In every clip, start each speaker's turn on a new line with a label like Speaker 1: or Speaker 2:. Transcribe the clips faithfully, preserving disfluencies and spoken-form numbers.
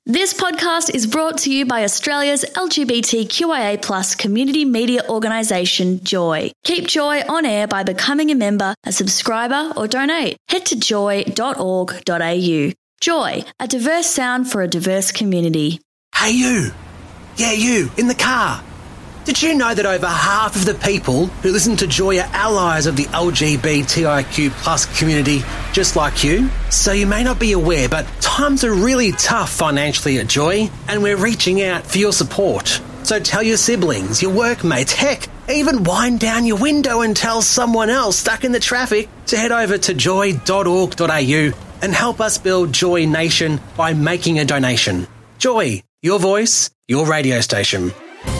Speaker 1: This podcast is brought to you by Australia's L G B T Q I A plus community media organisation, Joy. Keep Joy on air by becoming a member, a subscriber or donate. Head to joy dot org dot a u. Joy, a diverse sound for a diverse community.
Speaker 2: Hey you! Yeah, you, in the car. Did you know that over half of the people who listen to Joy are allies of the L G B T I Q plus community, just like you? So you may not be aware, but times are really tough financially at Joy, and we're reaching out for your support. So tell your siblings, your workmates, heck, even wind down your window and tell someone else stuck in the traffic to head over to joy dot org dot a u and help us build Joy Nation by making a donation. Joy, your voice, your radio station.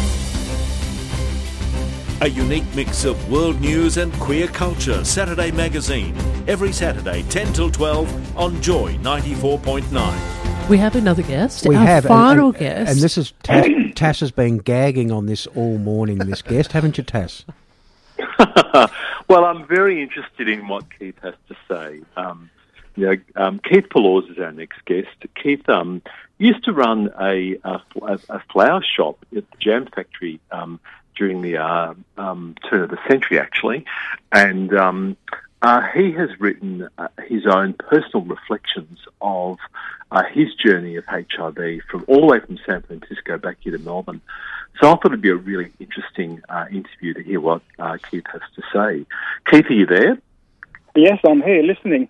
Speaker 3: A unique mix of world news and queer culture. Saturday Magazine. Every Saturday, ten till twelve on Joy ninety-four point nine.
Speaker 4: We have another guest.
Speaker 5: We
Speaker 4: Our
Speaker 5: have.
Speaker 4: final
Speaker 5: and, and,
Speaker 4: guest.
Speaker 5: And this is Tass. Tass has been gagging on this all morning, this guest. Haven't you, Tass?
Speaker 6: Well, I'm very interested in what Keith has to say. Um, you know, um, Keith Palaws is our next guest. Keith um, used to run a, a, a flower shop at the Jam Factory um, during the uh, um, turn of the century, actually. And um, uh, he has written uh, his own personal reflections of uh, his journey of H I V from all the way from San Francisco back here to Melbourne. So I thought it'd be a really interesting uh, interview to hear what uh, Keith has to say. Keith, are you there?
Speaker 7: Yes, I'm here listening.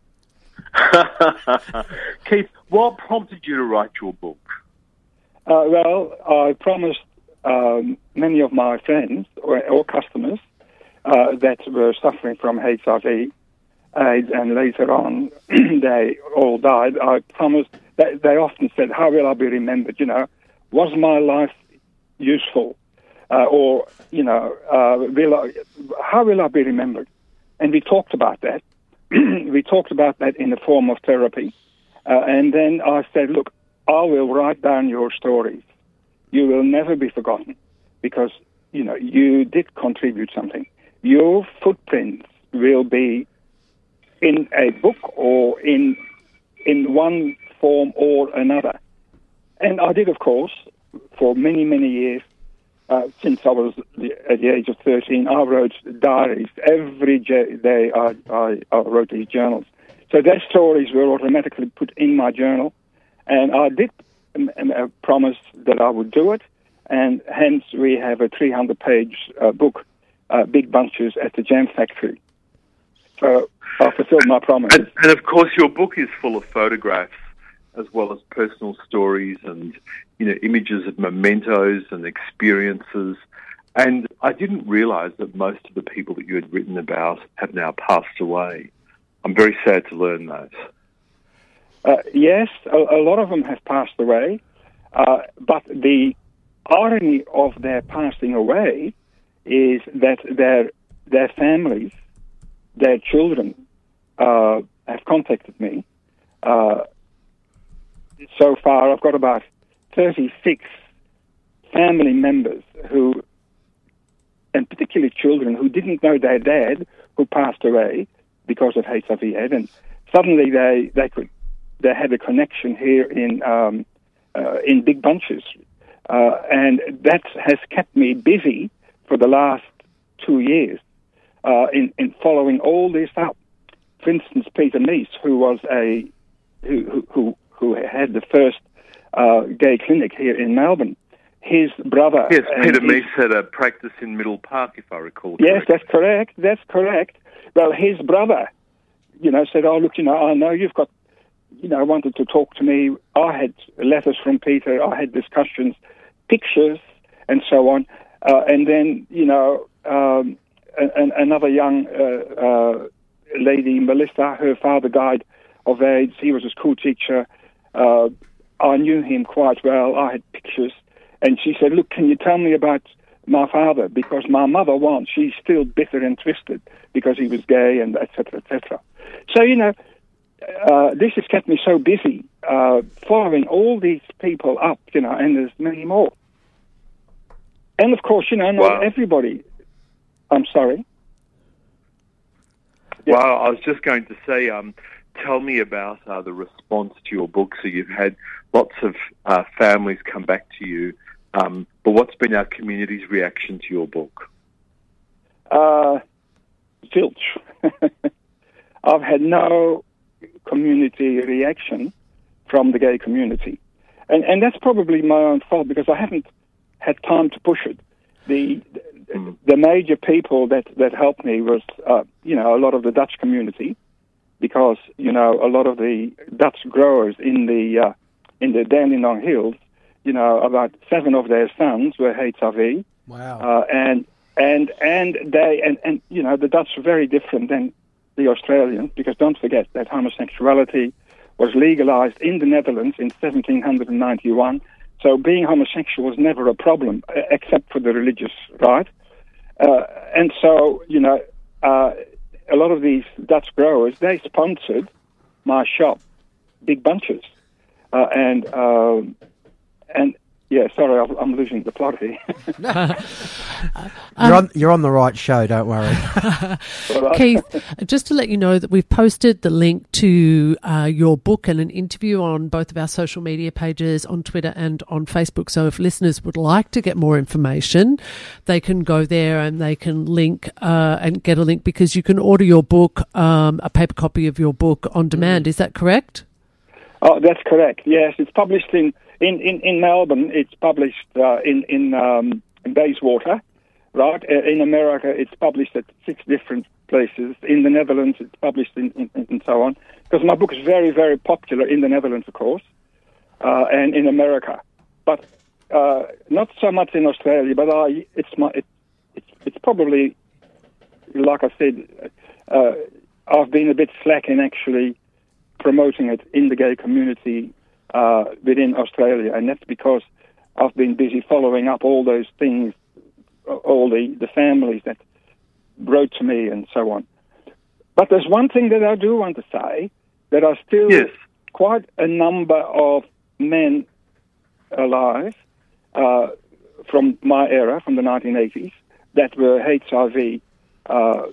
Speaker 6: Keith, what prompted you to write your book?
Speaker 7: Uh, well, I promised um, many of my friends or, or customers uh, that were suffering from H I V AIDS, and later on they all died. I promised that they often said, "How will I be remembered? You know, was my life useful, uh, or you know, uh, will I, how will I be remembered?" And we talked about that. We talked about that in the form of therapy. Uh, and then I said, look, I will write down your stories. You will never be forgotten because, you know, you did contribute something. Your footprints will be in a book or in in one form or another. And I did, of course, for many, many years. Uh, since I was at the age of thirteen, I wrote diaries. Every day I, I, I wrote these journals. So their stories were automatically put in my journal. And I did um, uh, promise that I would do it. And hence we have a three hundred page uh, book, uh, Big Bunches at the Jam Factory. So I fulfilled my promise.
Speaker 6: And, and of course your book is full of photographs as well as personal stories and, you know, images of mementos and experiences. And I didn't realise that most of the people that you had written about have now passed away. I'm very sad to learn that.
Speaker 7: Uh, yes, a, a lot of them have passed away. Uh, but the irony of their passing away is that their their families, their children, uh, have contacted me. Uh, So far, I've got about thirty-six family members who, and particularly children who didn't know their dad, who passed away because of H I V AIDS, and suddenly they they could they had a connection here in um, uh, in Big Bunches, uh, and that has kept me busy for the last two years uh, in in following all this up. For instance, Peter Meese, who was a who who, who who had the first uh, gay clinic here in Melbourne. His brother...
Speaker 6: Yes, Peter
Speaker 7: his,
Speaker 6: Meese had a practice in Middle Park, if I recall
Speaker 7: Yes,
Speaker 6: correctly.
Speaker 7: that's correct, that's correct. Well, his brother, you know, said, oh, look, you know, I know you've got, you know, wanted to talk to me. I had letters from Peter, I had discussions, pictures, and so on. Uh, and then, you know, um, an, another young uh, uh, lady, Melissa, her father died of AIDS. He was a school teacher. Uh, I knew him quite well. I had pictures. And she said, look, can you tell me about my father? Because my mother won't. She's still bitter and twisted because he was gay and et cetera, et cetera. So, you know, uh, this has kept me so busy uh, following all these people up, you know, and there's many more. And, of course, you know, not
Speaker 6: wow.
Speaker 7: everybody... I'm sorry.
Speaker 6: Well, I was just going to say, um, tell me about uh, the response to your book. So you've had lots of uh, families come back to you, um, but what's been our community's reaction to your book?
Speaker 7: Uh, zilch. I've had no community reaction from the gay community. And and that's probably my own fault because I haven't had time to push it. The mm. the major people that, that helped me was, uh, you know, a lot of the Dutch community because, you know, a lot of the Dutch growers in the uh, in the Dandenong Hills, you know, about seven of their sons were H I V.
Speaker 5: Wow.
Speaker 7: Uh, and and and they and, and you know the Dutch are very different than the Australians because don't forget that homosexuality was legalized in the Netherlands in seventeen ninety-one. So being homosexual was never a problem except for the religious right. Uh, and so you know uh, a lot of these Dutch growers they sponsored my shop, Big Bunches, uh, and uh, and. Yeah, sorry, I'm losing the plot here.
Speaker 5: you're, on, you're on the right show, don't worry.
Speaker 4: Keith, just to let you know that we've posted the link to uh, your book and an interview on both of our social media pages, on Twitter and on Facebook. So if listeners would like to get more information, they can go there and they can link uh, and get a link because you can order your book, um, a paper copy of your book on demand. Is that correct?
Speaker 7: Oh, that's correct. Yes, it's published in... In, in, in Melbourne, it's published uh, in in, um, in Bayswater, right? Uh, in America, it's published at six different places. In the Netherlands, it's published in, in, in and so on. Because my book is very, very popular in the Netherlands, of course, uh, and in America, but uh, not so much in Australia. But I, it's my, it, it's it's probably, like I said, uh, I've been a bit slack in actually promoting it in the gay community. Uh, within Australia, and that's because I've been busy following up all those things, all the, the families that wrote to me and so on. But there's one thing that I do want to say, there are still
Speaker 6: yes.
Speaker 7: quite a number of men alive uh, from my era, from the nineteen eighties, that were H I V, uh,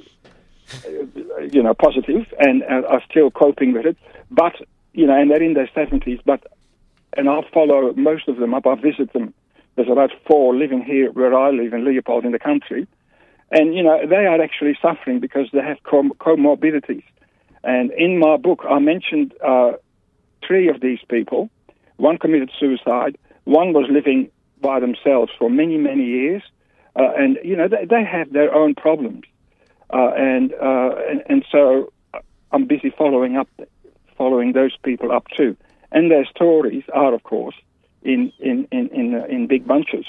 Speaker 7: you know, positive and uh, are still coping with it, but you know, and they're in their seventies, but, and I'll follow most of them up, I visit them. There's about four living here where I live in Leopold in the country. And, you know, they are actually suffering because they have com- comorbidities. And in my book, I mentioned uh, three of these people. One committed suicide. One was living by themselves for many, many years. Uh, and, you know, they, they have their own problems. Uh, and, uh, and and so I'm busy following up following those people up too. And their stories are, of course, in in in in, uh, in Big Bunches.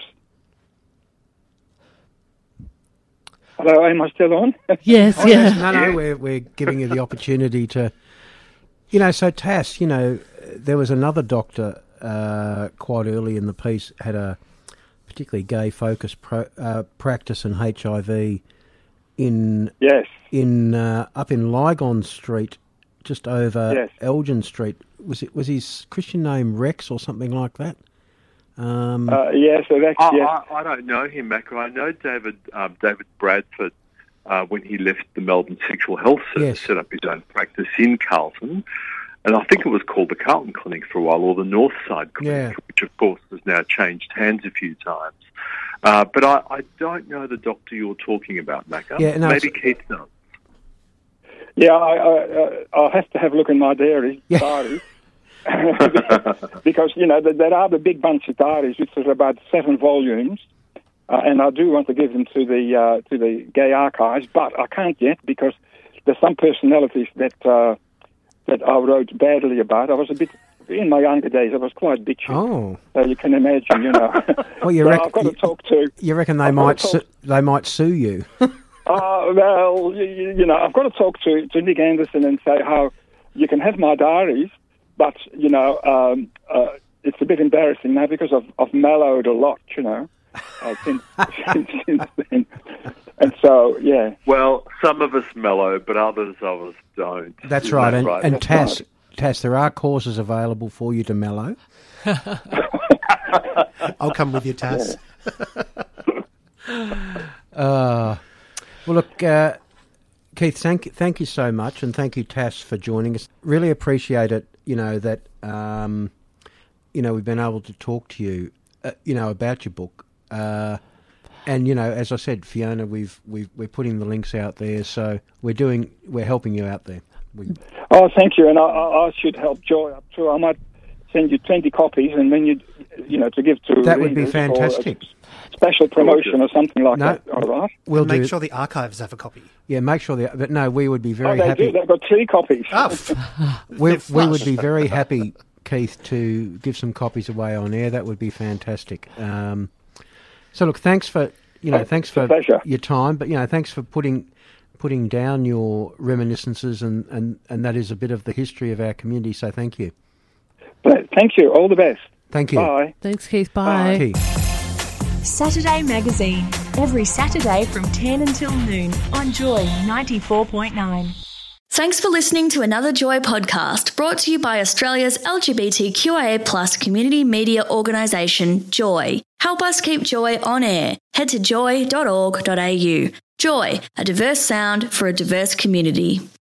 Speaker 7: Hello, am I still on?
Speaker 4: Yes,
Speaker 5: oh,
Speaker 4: yeah.
Speaker 5: Yes, no, no, we're, we're giving you the opportunity to... You know, so Tass, you know, there was another doctor uh, quite early in the piece had a particularly gay-focused pro, uh, practice in H I V in...
Speaker 7: Yes.
Speaker 5: in uh, up in Lygon Street, just over
Speaker 7: yes.
Speaker 5: Elgin Street. Was it was his Christian name Rex or something like that? Um,
Speaker 7: uh, yeah, so that's
Speaker 6: I,
Speaker 7: yes.
Speaker 6: I, I don't know him, Macca. I know David um, David Bradford uh, when he left the Melbourne Sexual Health Service,
Speaker 5: yes.
Speaker 6: set up his own practice in Carlton, and I think it was called the Carlton Clinic for a while, or the Northside Clinic,
Speaker 5: yeah.
Speaker 6: which of course has now changed hands a few times. Uh, but I, I don't know the doctor you're talking about, Macca.
Speaker 5: Yeah, no,
Speaker 6: maybe Keith knows.
Speaker 7: Yeah, I, I, I'll have to have a look in my diary.
Speaker 5: Yeah.
Speaker 7: diary. Because, you know, there are the Big Bunch of diaries, which is about seven volumes, uh, and I do want to give them to the uh, to the gay archives, but I can't yet because there's some personalities that uh, that I wrote badly about. I was a bit, in my younger days, I was quite bitchy.
Speaker 5: Oh.
Speaker 7: So you can imagine, you know.
Speaker 5: Well, you
Speaker 7: so
Speaker 5: reckon,
Speaker 7: I've got to talk to...
Speaker 5: You reckon they
Speaker 7: I've
Speaker 5: might
Speaker 7: talk,
Speaker 5: su- they might sue you?
Speaker 7: Uh, well, you, you know, I've got to talk to, to Nick Anderson and say how you can have my diaries, but, you know, um, uh, it's a bit embarrassing now because I've, I've mellowed a lot, you know, uh, since, since, since then. And so, yeah.
Speaker 6: Well, some of us mellow, but others of us don't.
Speaker 5: That's
Speaker 6: Isn't
Speaker 5: right.
Speaker 6: that
Speaker 5: And,
Speaker 6: right?
Speaker 5: and
Speaker 7: That's
Speaker 5: Tass,
Speaker 7: right.
Speaker 5: Tass, there are courses available for you to mellow.
Speaker 8: I'll come with you, Tass.
Speaker 5: uh, well, look, uh, Keith, thank thank you so much, and thank you, Tass, for joining us. Really appreciate it. You know that um, you know we've been able to talk to you, uh, you know, about your book, uh, and you know, as I said, Fiona, we've we've we're putting the links out there, so we're doing we're helping you out there. We...
Speaker 7: Oh, thank you, and I, I should help Joy up too. I might send you twenty copies, and then you you know to give to
Speaker 5: that would be fantastic.
Speaker 7: Special promotion or something like
Speaker 5: no,
Speaker 7: that. All right.
Speaker 5: We'll
Speaker 8: make
Speaker 5: do.
Speaker 8: sure the archives have a copy.
Speaker 5: Yeah, make sure that. But no, we would be very
Speaker 7: oh, they
Speaker 5: happy.
Speaker 7: do. They've got three copies.
Speaker 8: Oh,
Speaker 5: we, we would be very happy, Keith, to give some copies away on air. That would be fantastic. Um, so look, thanks for you know,
Speaker 7: oh,
Speaker 5: thanks for
Speaker 7: pleasure.
Speaker 5: your time, but you know, thanks for putting putting down your reminiscences, and, and, and that is a bit of the history of our community. So thank you.
Speaker 7: But thank you. All the best.
Speaker 5: Thank you.
Speaker 7: Bye.
Speaker 4: Thanks, Keith. Bye.
Speaker 5: Bye. Keith.
Speaker 9: Saturday Magazine, every Saturday from ten until noon on Joy ninety-four point nine.
Speaker 1: Thanks for listening to another Joy podcast brought to you by Australia's L G B T Q I A plus community media organisation, Joy. Help us keep Joy on air. Head to joy dot org dot a u. Joy, a diverse sound for a diverse community.